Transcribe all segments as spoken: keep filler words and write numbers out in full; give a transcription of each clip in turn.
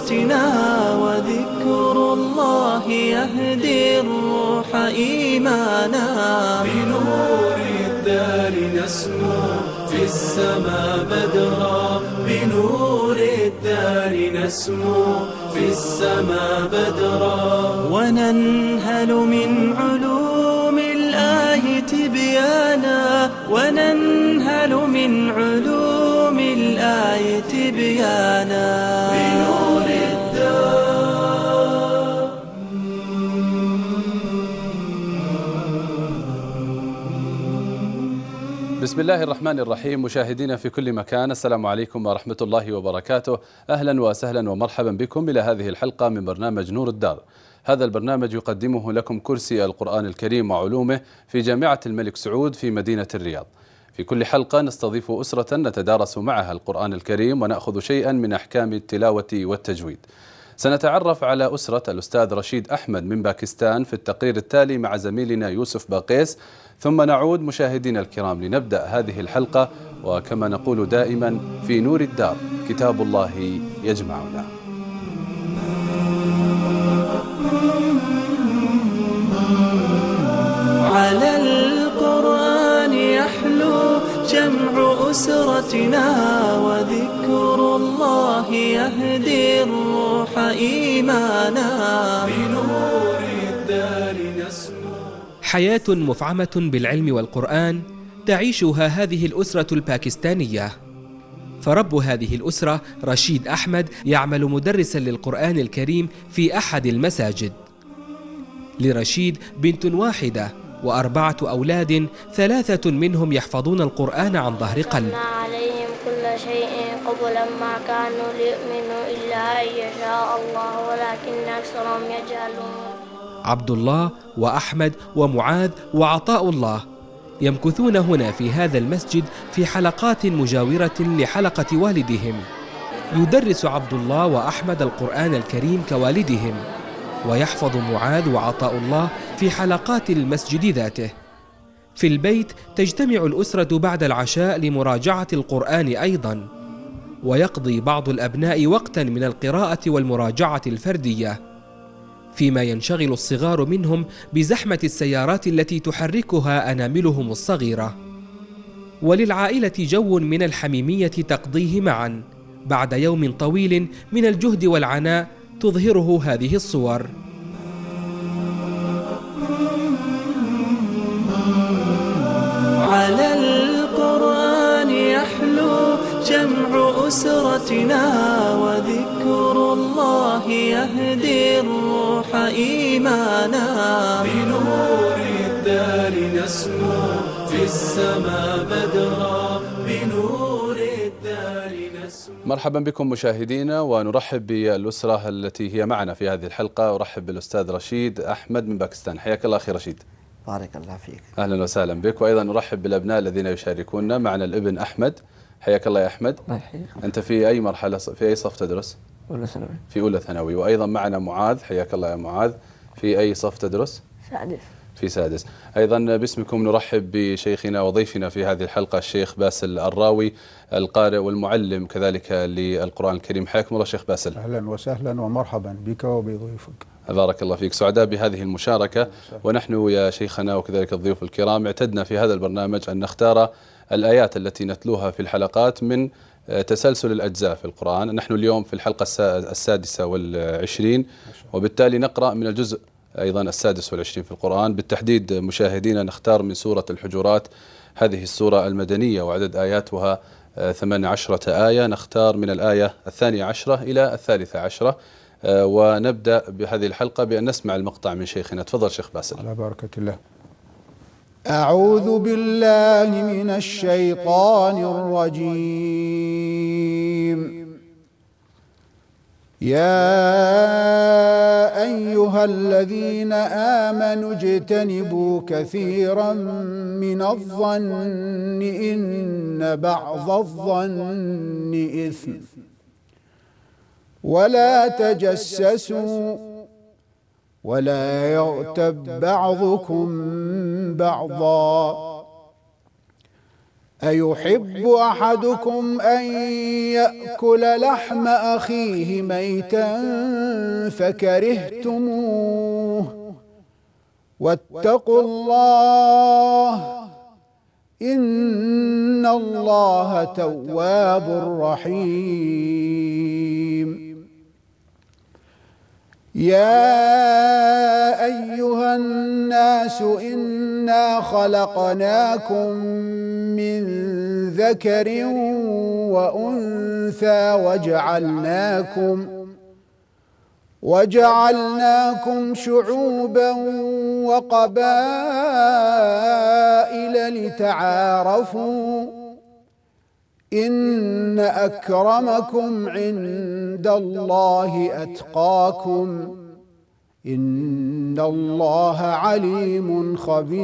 أسرتنا وذكر الله يهدي الروح إيمانا. بنور الدار نسمو في السماء بدرا، بنور الدار نسمو في السماء بدرا. وننهل من علوم الله تبيانا، وننهل من علوم الآية تبيانا. بنور الدار. بسم الله الرحمن الرحيم. مشاهدينا في كل مكان، السلام عليكم ورحمة الله وبركاته. أهلا وسهلا ومرحبا بكم إلى هذه الحلقة من برنامج نور الدار. هذا البرنامج يقدمه لكم كرسي القرآن الكريم وعلومه في جامعة الملك سعود في مدينة الرياض. في كل حلقة نستضيف أسرة نتدارس معها القرآن الكريم ونأخذ شيئا من أحكام التلاوة والتجويد. سنتعرف على أسرة الأستاذ رشيد أحمد من باكستان في التقرير التالي مع زميلنا يوسف باقيس، ثم نعود مشاهدينا الكرام لنبدأ هذه الحلقة. وكما نقول دائما في نور الدار كتاب الله يجمعنا. على القرآن يحلو جمع أسرتنا وذكر الله يهدي الروح إيمانا. بنور الدار نسمو. حياة مفعمة بالعلم والقرآن تعيشها هذه الأسرة الباكستانية. فرب هذه الأسرة رشيد أحمد يعمل مدرسا للقرآن الكريم في أحد المساجد. لرشيد بنت واحدة وأربعة أولاد، ثلاثة منهم يحفظون القرآن عن ظهر قلب. عليهم كل شيء قبلا ما كانوا ليؤمنوا إلا أن يشاء الله ولكن أكثرهم يجهلون. عبد الله وأحمد ومعاذ وعطاء الله يمكثون هنا في هذا المسجد في حلقات مجاورة لحلقة والدهم. يدرس عبد الله وأحمد القرآن الكريم كوالدهم، ويحفظ معاذ وعطاء الله في حلقات المسجد ذاته. في البيت تجتمع الأسرة بعد العشاء لمراجعة القرآن أيضا، ويقضي بعض الأبناء وقتا من القراءة والمراجعة الفردية، فيما ينشغل الصغار منهم بزحمة السيارات التي تحركها أناملهم الصغيرة. وللعائلة جو من الحميمية تقضيه معا بعد يوم طويل من الجهد والعناء تظهره هذه الصور. على القرآن يحلو جمع أسرتنا وذكر الله يهدي الروح إيمانا. بنور الدار نسمو في السماء بدرا، بنور الدار نسمو. مرحبا بكم مشاهدينا، ونرحب بالأسرة التي هي معنا في هذه الحلقة. أرحب بالأستاذ رشيد أحمد من باكستان. حياك الله أخي رشيد. بارك الله فيك. أهلا وسهلا بك. وأيضا نرحب بالأبناء الذين يشاركوننا. معنا الابن أحمد. حياك الله يا أحمد. الله يحييك. أنت في أي مرحلة، في أي صف تدرس؟ أولى ثانوي. في أولى ثانوي. وأيضا معنا معاذ. حياك الله يا معاذ. في أي صف تدرس؟ سادس. في سادس. أيضا باسمكم نرحب بشيخنا وضيفنا في هذه الحلقة الشيخ باسل الراوي، القارئ والمعلم كذلك للقرآن الكريم. حياكم الله شيخ باسل. أهلا وسهلا ومرحبا بك وبضيوفك. بارك الله فيك. سعداء بهذه المشاركة. ونحن يا شيخنا وكذلك الضيوف الكرام اعتدنا في هذا البرنامج أن نختار الآيات التي نتلوها في الحلقات من تسلسل الأجزاء في القرآن. نحن اليوم في الحلقة السادسة والعشرين، وبالتالي نقرأ من الجزء أيضا السادس والعشرين في القرآن. بالتحديد مشاهدينا نختار من سورة الحجرات، هذه السورة المدنية وعدد آياتها ثمان عشرة آية. نختار من الآية الثانية عشرة إلى الثالثة عشرة، ونبدأ بهذه الحلقة بأن نسمع المقطع من شيخنا. تفضل شيخ باسل. على بركة الله. أعوذ بالله من الشيطان الرجيم. يا أيها الذين آمنوا اجتنبوا كثيرا من الظن إن بعض الظن إثم ولا تجسسوا ولا يغتب بعضكم بعضا أيحب أحدكم أن يأكل لحم أخيه ميتا فكرهتموه واتقوا الله إن الله تواب رحيم. يا أيها الناس إنا خلقناكم من ذكر وأنثى وجعلناكم وجعلناكم شعوبا وقبائل لتعارفوا إن أكرمكم عند الله أتقاكم إن الله عليم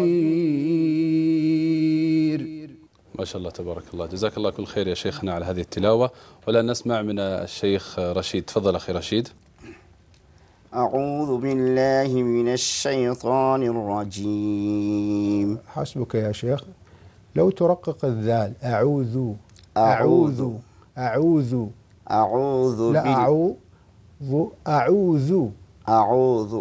خبير. ما شاء الله تبارك الله، جزاك الله كل خير يا شيخنا على هذه التلاوة. ولا نسمع من الشيخ رشيد. تفضل أخي رشيد. أعوذ بالله من الشيطان الرجيم. حسبك يا شيخ، لو ترقق الذال. أعوذ أعوذ أعوذ أعوذ لا أعوذ أعوذ أعوذ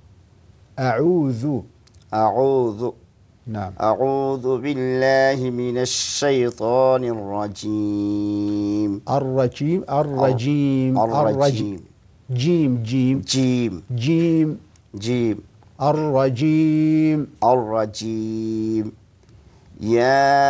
أعوذ أعوذ نعم. أعوذ بالله من الشيطان الرجيم. الرجيم الرجيم الرجيم جيم جيم جيم جيم جيم الرجيم الرجيم. يا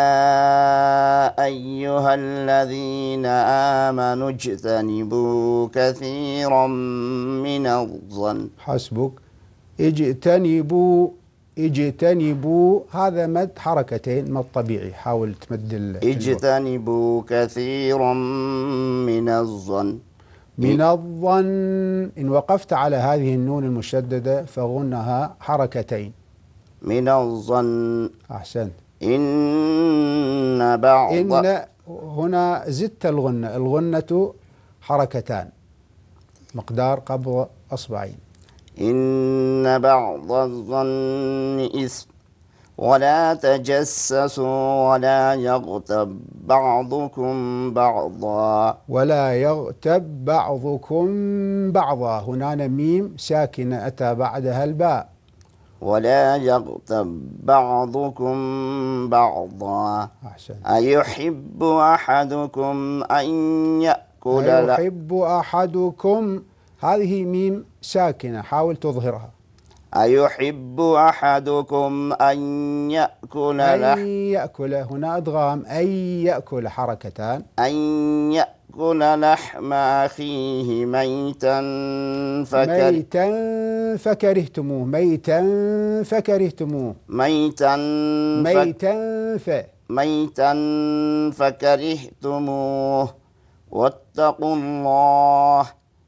أيها الذين آمنوا اجتنبوا كثيرا من الظن. حسبك. اجتنبوا اجتنبوا هذا مد حركتين، مد طبيعي. حاول تمد ال اجتنبوا كثيرا من الظن. من الظن إن وقفت على هذه النون المشددة فغنها حركتين. من الظن. أحسنت. إن بعض إن هنا زدت الغنة، الغنة حركتان مقدار قبض أصبعين. إن بعض الظن إثم ولا تجسسوا ولا يغتب بعضكم بعضا. ولا يغتب بعضكم بعضا، هنا ميم ساكنة أتى بعدها الباء. ولا يغتب بعضكم بعضا. أحسن. أيحب أحدكم أن يأكل أيحب أحدكم، هذه ميم ساكنة حاول تظهرها. أيحب أحدكم أن يأكل أن لحم يأكل هنا أدغام، أن يأكل حركتان. أن يأكل لحم أخيه ميتا فكر ميتا فكرهتموه ميتا فكرهتموه ميتا ميتا ف ميتا فكرهتموه واتقوا الله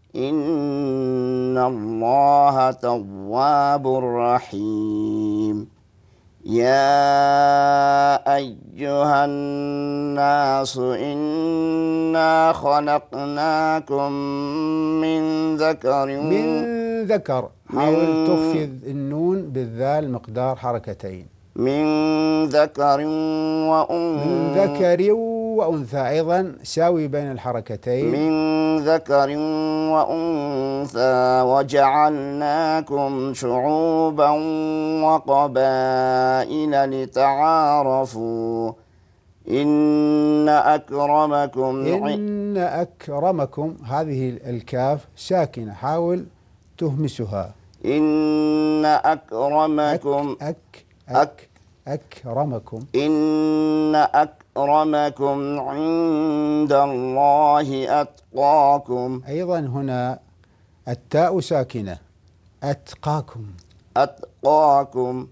إن الله تواب رحيم. يا أيها الناس إنا خلقناكم من ذكر من ذكر حاول تخفض النون بالذال مقدار حركتين. من ذكر وأنثى من ذكر وأنثى أيضا ساوي بين الحركتين. من ذكر وأنثى وجعلناكم شعوبا وقبائل لتعارفوا إن أكرمكم إن أكرمكم هذه الكاف ساكنة حاول تهمسها. إن أكرمكم أك أك أك أكرمكم إن أكرمكم عند الله أتقاكم. أيضا هنا التاء ساكنة أتقاكم أتقاكم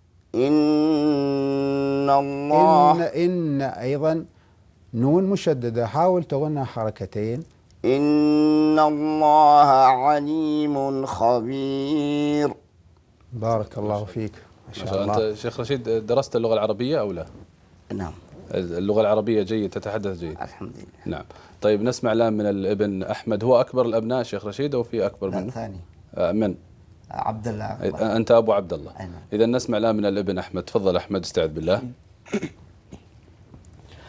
إن الله إن إن أيضا نون مشددة حاول تغنى حركتين. إن الله عليم خبير. بارك الله فيك. ما شاء الله. أنت شيخ رشيد درست اللغة العربية أو لا؟ نعم. اللغة العربية جيد، تتحدث جيد. الحمد لله. نعم. طيب نسمع الآن من الابن أحمد. هو أكبر الأبناء شيخ رشيد أو في أكبر منه؟ ثاني. آه من؟ عبد الله. أنت أبو عبد الله. أينا. إذا نسمع الآن من الابن أحمد. تفضل أحمد، استعذ بالله.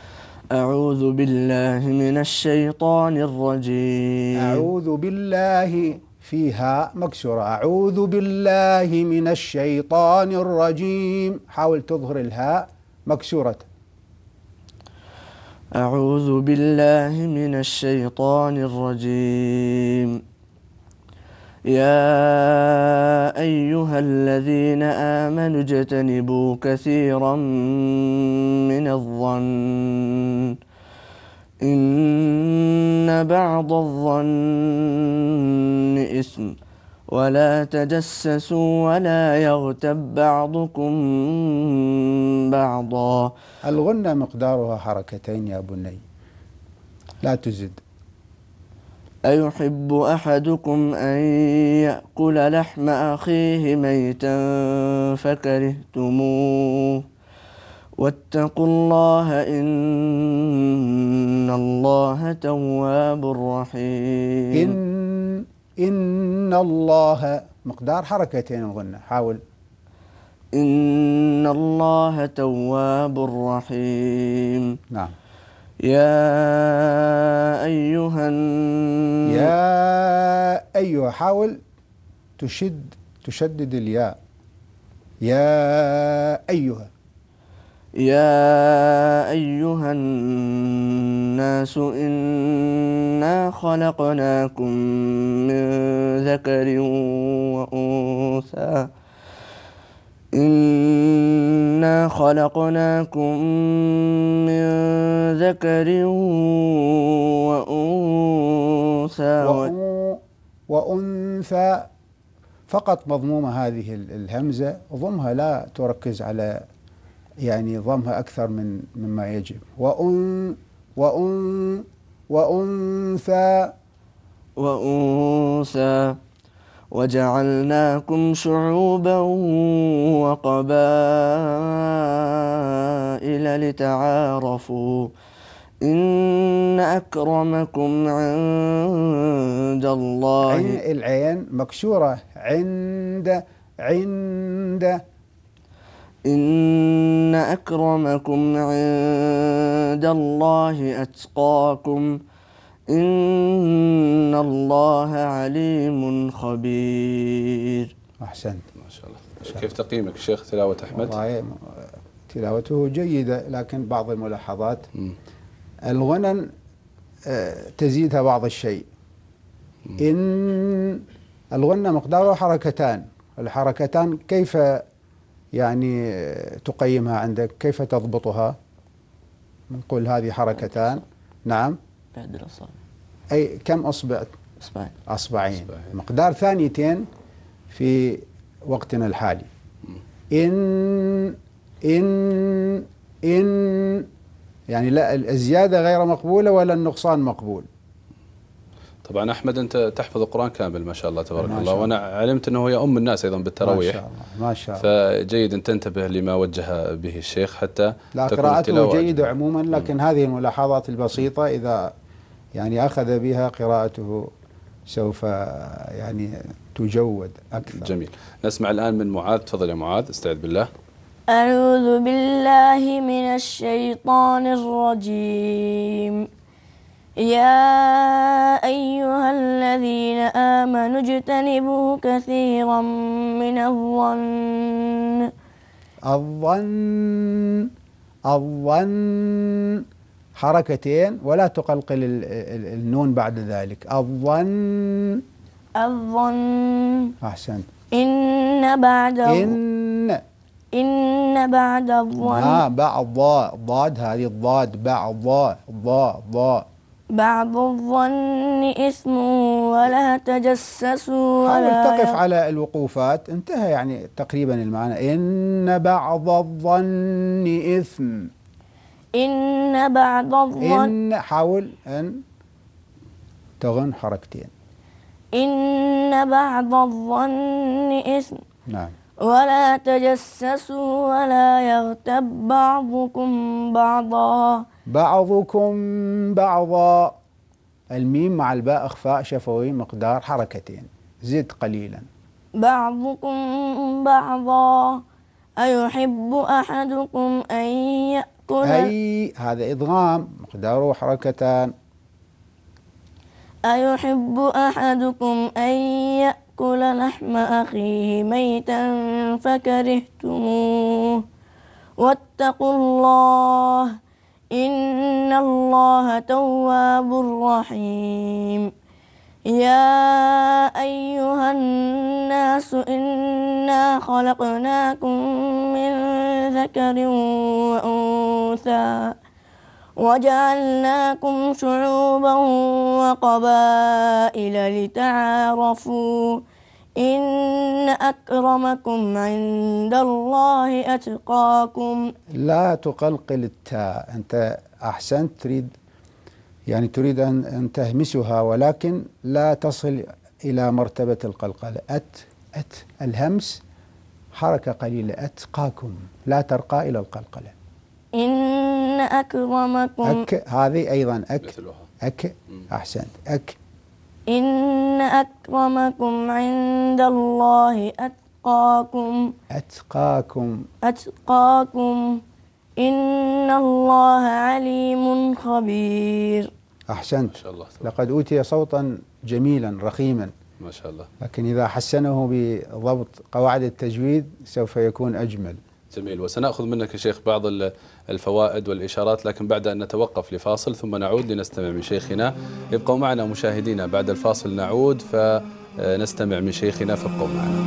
أعوذ بالله من الشيطان الرجيم. أعوذ بالله فيها مكسورة. أعوذ بالله من الشيطان الرجيم. حاول تظهر الهاء مكسورة. أعوذ بالله من الشيطان الرجيم. يا أيها الذين آمنوا اجتنبوا كثيرا من الظن إن بعض الظن إثم ولا تجسسوا ولا يغتب بعضكم بعضا. الغنة مقدارها حركتين يا بني، لا تزد. أيحب أحدكم أن يأكل لحم أخيه ميتا فكرهتموه واتقوا الله إن الله تواب رحيم. إن إن الله مقدار حركتين الغنة. حاول. إن الله تواب رحيم. نعم. يا أيها الن... يا أيها. حاول تشد تشدد الياء. يا أيها. يا أيها الناس إنا خلقناكم من ذكر وأنثى إنا خلقناكم من ذكر وأنثى وأن- وأنثى فقط مضمومة هذه الهمزة، ضمها لا تركز على يعني ضمها أكثر من مما يجب. وأن وأن وأنثى وأنثى وجعلناكم شعوبا وقبائل لتعارفوا إن أكرمكم عند الله. عين العين مكسورة. عند عند إن أكرمكم عند الله أتقاكم إن الله عليم خبير. أحسنت. ما شاء الله. كيف تقييمك شيخ تلاوة أحمد؟ والله تلاوته جيدة، لكن بعض الملاحظات. مم. الغنن آه، تزيدها بعض الشيء. مم. إن الغنة مقدارها حركتان. الحركتان كيف يعني آه، تقيمها عندك؟ كيف تضبطها؟ نقول هذه حركتان. نعم. بعد الأصابع. أي كم أصبع؟ إصبعين. أصبعين. أصبعين. مقدار ثانيتين في وقتنا الحالي. إن إن إن يعني لا الزيادة غير مقبولة ولا النقصان مقبول. طبعا أحمد أنت تحفظ القرآن كامل ما شاء الله تبارك ما الله، شاء وأنا علمت أنه يؤم الناس أيضا ما بالتراويح، شاء الله ما شاء الله. فجيد أن تنتبه لما وجه به الشيخ حتى لا تكون قراءته التلاوة جيدة أجمل. عموما، لكن هذه الملاحظات البسيطة إذا يعني أخذ بها قراءته سوف يعني تجود أكثر. جميل. نسمع الآن من معاذ. تفضل يا معاذ، استعذ بالله. أعوذ بالله من الشيطان الرجيم. يا أيها الذين آمنوا اجتنبوا كثيرا من الظن الظن الظن حركتين ولا تقلقل ال- ال- النون بعد ذلك. الظن. الظن أحسنت. إن بعد إن إن بعد الظن ما بعض ضاء ضاد هذه الضاد بعض ضاء ضاء ضاء بعض الظن إثم ولا تجسسوا حاول ولا تقف يغ- على الوقوفات. انتهى يعني تقريبا المعنى. إن بعض الظن إثم. إن بعد الظن إن حاول أن تغن حركتين. إن بعد الظن إثم نعم. ولا تجسسوا ولا يغتب بعضكم بعضا. بعضكم بعضا. الميم مع الباء إخفاء شفوي مقدار حركتين. زد قليلا. بعضكم بعضا. أيحب أحدكم أن يأكل يأكل أي هذا إدغام مقداره حركتان. أيحب أحدكم أن يأكل لحم أخيه ميتا فكرهتموه واتقوا الله إن الله تواب رحيم. يا أيها الناس إنا خلقناكم من ذكر وأنثى وجعلناكم شعوبا وقبائل لتعارفوا إن أكرمكم عند الله أتقاكم. لا تقلقل التاء، أنت أحسنت، تريد يعني تريد أن أن تهمسها ولكن لا تصل إلى مرتبة القلقلة. أت أت الهمس حركة قليلة. أتقاكم لا ترقى إلى القلقلة. إن أكرمكم أك هذه أيضا أك مثلها. أك أحسنت. أك إن أكرمكم عند الله أتقاكم أتقاكم أتقاكم إن الله عليم خبير. أحسنت. ما شاء الله. لقد أوتي صوتا جميلا رخيما، ما شاء الله. لكن إذا حسنه بضبط قواعد التجويد سوف يكون أجمل. جميل. وسنأخذ منك يا شيخ بعض الفوائد والإشارات، لكن بعد أن نتوقف لفاصل ثم نعود لنستمع من شيخنا. ابقوا معنا مشاهدينا، بعد الفاصل نعود فنستمع من شيخنا، فابقوا معنا.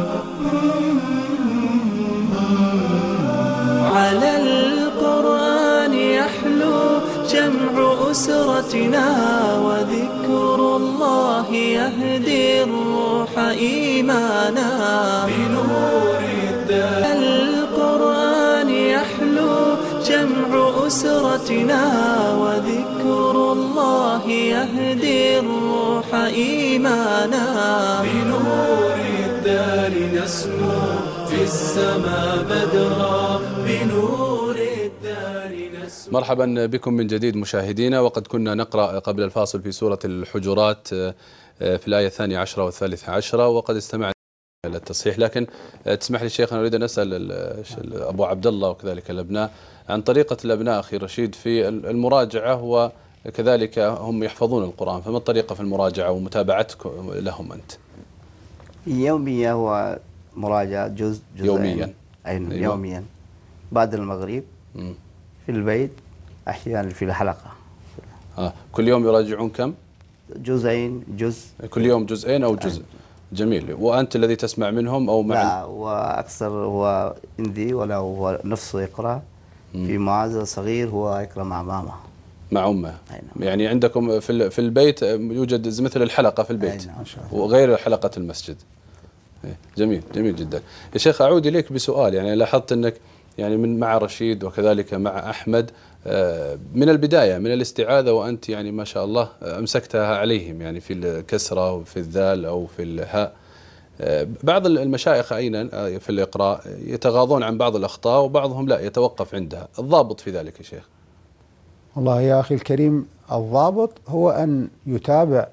على القرآن يحلو جمع أسرتنا وذكر الله يهدي الروح إيمانا بنور الدار. القرآن يحلو جمع أسرتنا وذكر الله يهدي الروح إيمانا بنور الدار نسمو في السماء بدرا بنور الدار نسمو. مرحبا بكم من جديد مشاهدينا، وقد كنا نقرأ قبل الفاصل في سورة الحجرات في الآية الثانية عشرة والثالثة عشرة، وقد استمعنا إلى التصحيح. لكن تسمح لي شيخ، أنا أريد أن أسأل أبو عبد الله وكذلك الأبناء عن طريقة الأبناء أخي رشيد في المراجعة، وكذلك هم يحفظون القرآن، فما الطريقة في المراجعة ومتابعتك لهم أنت؟ يوميا هو مراجعة جزء جزء يوميا. أيوة. أيوة. يوميا بعد المغرب مم. في البيت، أحيانا في الحلقة. آه. كل يوم يراجعون كم؟ جزئين جزء كل يوم جزئين أو جزء. جميل. وأنت الذي تسمع منهم أو مع؟ لا، وأكثر هو عندي، ولا هو نفسه يقرأ. في معاذ صغير هو يقرأ مع ماما مع أمه. أينا. يعني عندكم في في البيت يوجد مثل الحلقة في البيت أينا. وغير حلقة المسجد. جميل جميل جدا. يا شيخ أعود إليك بسؤال، يعني لاحظت أنك يعني من مع رشيد وكذلك مع أحمد من البداية من الاستعاذة، وأنت يعني ما شاء الله أمسكتها عليهم، يعني في الكسرة وفي الذال أو في الهاء. بعض المشايخ أيضا في الإقراء يتغاضون عن بعض الأخطاء وبعضهم لا يتوقف عندها، الضابط في ذلك يا شيخ؟ والله يا أخي الكريم، الضابط هو أن يتابع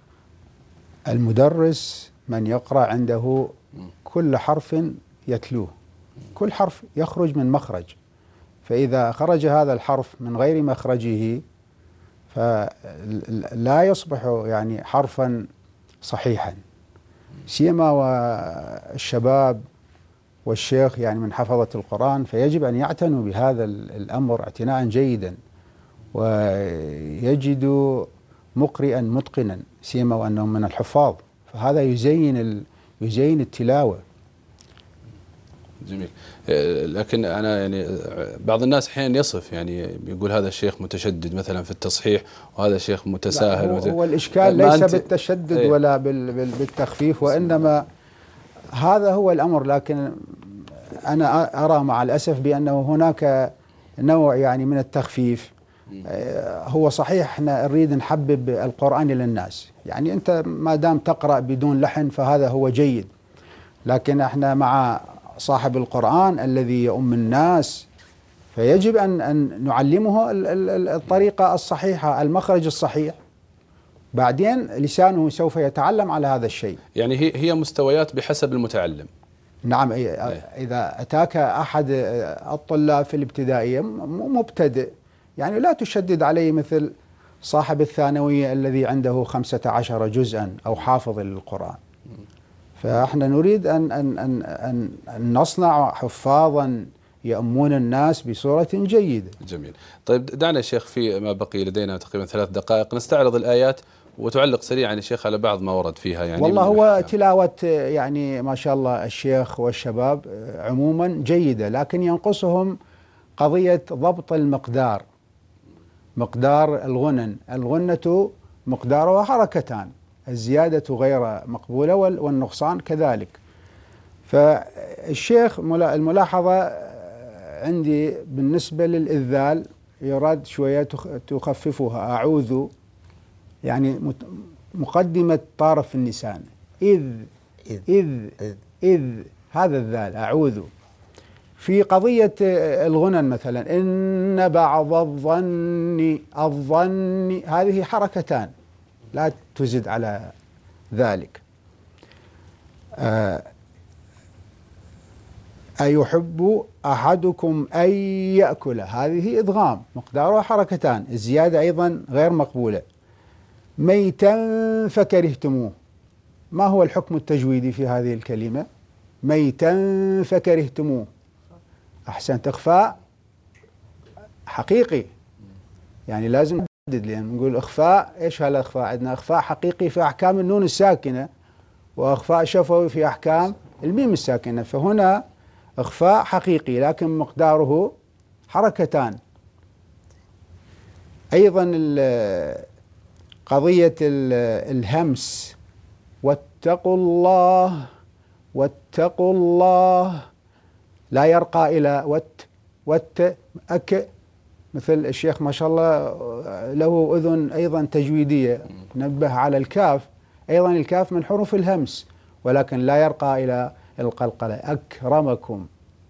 المدرس من يقرأ عنده كل حرف يتلوه، كل حرف يخرج من مخرج، فإذا خرج هذا الحرف من غير مخرجه فلا يصبح يعني حرفا صحيحا. سيما والشباب والشيخ يعني من حفظة القرآن، فيجب أن يعتنوا بهذا الأمر اعتناء جيدا، ويجدوا مقرئا متقنا، سيما وأنهم من الحفاظ، فهذا يزين يزين التلاوة. جميل. لكن أنا يعني بعض الناس أحيانا يصف، يعني يقول هذا الشيخ متشدد مثلا في التصحيح وهذا الشيخ متساهل. هو, هو الإشكال ليس بالتشدد ايه؟ ولا بالتخفيف، وإنما هذا هو الأمر. لكن أنا أرى مع الأسف بأنه هناك نوع يعني من التخفيف. هو صحيح احنا نريد نحبب القرآن للناس، يعني أنت ما دام تقرأ بدون لحن فهذا هو جيد، لكن احنا مع صاحب القرآن الذي يؤم الناس، فيجب أن أن نعلمه الطريقة الصحيحة، المخرج الصحيح، بعدين لسانه سوف يتعلم على هذا الشيء. يعني هي هي مستويات بحسب المتعلم. نعم. إذا أتاك أحد الطلاب في الابتدائية مبتدئ يعني لا تشدد عليه مثل صاحب الثانوية الذي عنده خمسة عشر جزءا أو حافظ للقرآن. فإحنا نريد أن, أن, أن, أن, أن نصنع حفاظا يأمون الناس بصورة جيدة. جميل. طيب دعنا يا شيخ في ما بقي لدينا تقريبا ثلاث دقائق نستعرض الآيات وتعلق سريعا يا شيخ على بعض ما ورد فيها. يعني والله هو تلاوة يعني ما شاء الله الشيخ والشباب عموما جيدة، لكن ينقصهم قضية ضبط المقدار، مقدار الغنن. الغنة مقدارها حركتان، الزيادة غير مقبولة والنقصان كذلك. فالشيخ الملاحظة عندي بالنسبة للإذال يراد شوية تخففها، أعوذ يعني مقدمة طرف النسان، إذ إذ إذ, إذ, إذ هذا الذال أعوذ. في قضية الغنن مثلا إن بعض الظن الظن هذه حركتان لا تزد على ذلك. أيحب أحدكم أن يأكل، هذه إدغام مقدارها حركتان، الزيادة أيضا غير مقبولة. ميتا فكرهتموه، ما هو الحكم التجويدي في هذه الكلمة؟ ميتا فكرهتموه. أحسنت، إخفاء حقيقي، يعني لازم نحدد، لأن نقول إخفاء، إيش هالإخفاء؟ عندنا إخفاء حقيقي في أحكام النون الساكنة، وإخفاء شفوي في أحكام الميم الساكنة. فهنا إخفاء حقيقي لكن مقداره حركتان. أيضا قضية الهمس، واتقوا الله واتقوا الله، لا يرقى إلى وت وت أك، مثل الشيخ ما شاء الله له أذن أيضا تجويدية، نبه على الكاف، أيضا الكاف من حروف الهمس ولكن لا يرقى إلى القلقلة. أكرمكم.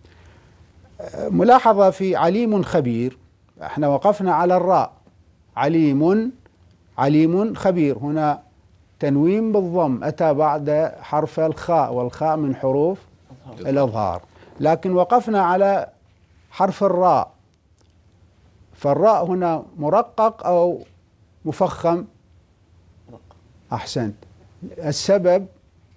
ملاحظة في عليم خبير، احنا وقفنا على الراء، عليم عليم خبير، هنا تنوين بالضم أتى بعد حرف الخاء، والخاء من حروف الإظهار، لكن وقفنا على حرف الراء، فالراء هنا مرقق أو مفخم؟ أحسنت. السبب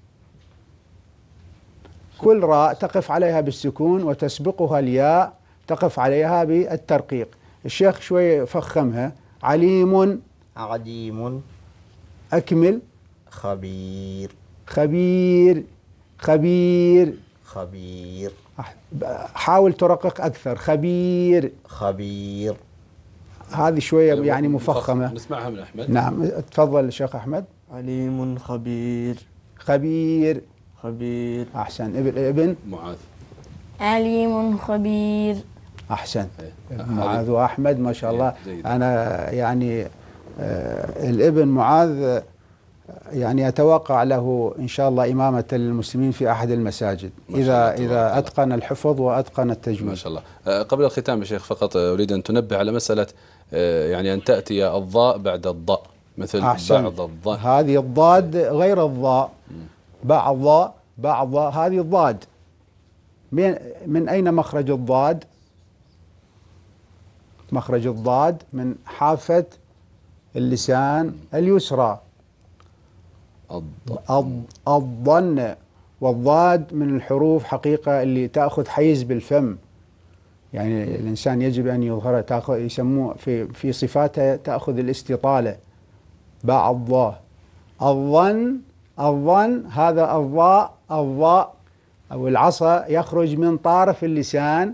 كل راء تقف عليها بالسكون وتسبقها الياء تقف عليها بالترقيق. الشيخ شوي فخمها، عليم عليم، أكمل، خبير خبير خبير خبير، حاول ترقق أكثر، خبير خبير، هذه شوية يعني مفخمة. نسمعها من أحمد. نعم تفضل الشيخ أحمد. عليم خبير خبير خبير. أحسن. ابن ابن معاذ عليم خبير. أحسن. معاذ وأحمد ما شاء الله. أنا يعني آه الابن معاذ يعني أتوقع له إن شاء الله إمامة للمسلمين في أحد المساجد إذا إذا أتقن الحفظ وأتقن التجويد. ما شاء الله. قبل الختام يا شيخ فقط أريد أن تنبه على مسألة يعني أن تأتي الضاء بعد الضاء، مثل أحسن. بعض الضاء، هذه الضاد غير الضاء، بعض بعض هذه الضاد. من من أين مخرج الضاد؟ مخرج الضاد من حافة اللسان اليسرى، الضن، والضاد من الحروف حقيقة اللي تأخذ حيز بالفم، يعني الإنسان يجب أن يظهر، تأخذ يسموه في في صفاتها تأخذ الاستطالة. بعض الظن، الظن هذا الضاء، الضاء أو العصا يخرج من طرف اللسان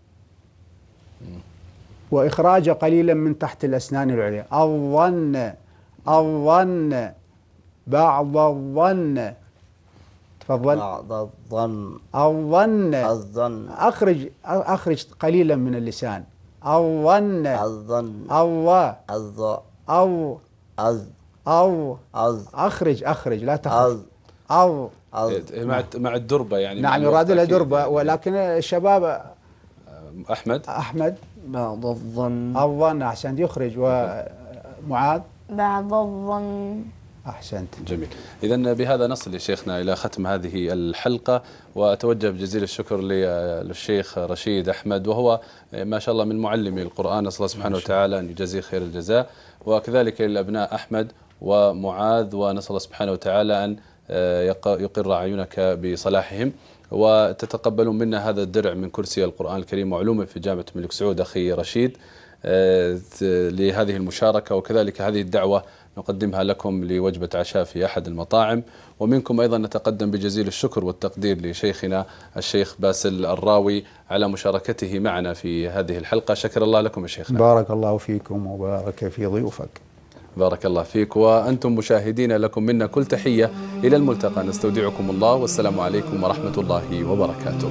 وإخراجه قليلا من تحت الأسنان العليا. الظن الظن، بعض الظن. تفضل. بعض الظن الظن الظن، أخرج أخرج قليلا من اللسان. الظن الظن الله الظ أو أز أو أز أخرج أخرج لا تخرج. أز أو مع مع الدربة يعني. نعم يراد لها دربة، ولكن الشباب أحمد أحمد بعض الظن الظن أحسن يخرج. ومعاذ بعض الظن أحسنت. جميل. إذن بهذا نصل يا شيخنا إلى ختم هذه الحلقة، وأتوجه بجزيل الشكر للشيخ رشيد أحمد، وهو ما شاء الله من معلمي القرآن، نسأل الله سبحانه وتعالى أن يجزيه خير الجزاء، وكذلك للأبناء أحمد ومعاذ، ونسأل الله سبحانه وتعالى أن يقر أعينك بصلاحهم، وتتقبلون منا هذا الدرع من كرسي القرآن الكريم وعلومه في جامعة الملك سعود أخي رشيد لهذه المشاركة، وكذلك هذه الدعوة نقدمها لكم لوجبة عشاء في أحد المطاعم. ومنكم أيضا نتقدم بجزيل الشكر والتقدير لشيخنا الشيخ باسل الراوي على مشاركته معنا في هذه الحلقة. شكر الله لكم يا شيخنا. بارك الله فيكم وبارك في ضيوفك. بارك الله فيك. وأنتم مشاهدين لكم منا كل تحية، إلى الملتقى، نستودعكم الله، والسلام عليكم ورحمة الله وبركاته.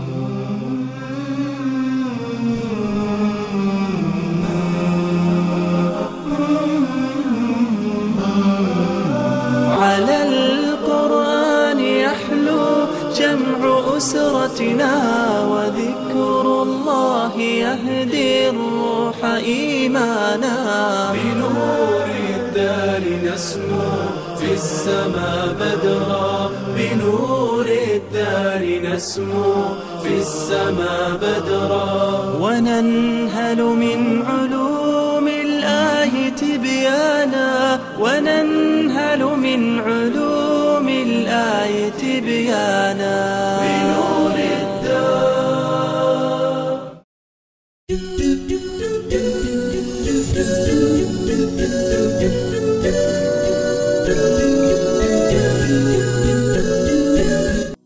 على القرآن يحلو جمع أسرتنا، وذكر الله يهدي الروح إيمانا. بنور الدار نسمو في السماء بدرا، بنور الدار نسمو في السماء بدرا، وننهل من علوم الآية تبيانا، وننهل من علوم الآية تبيانا.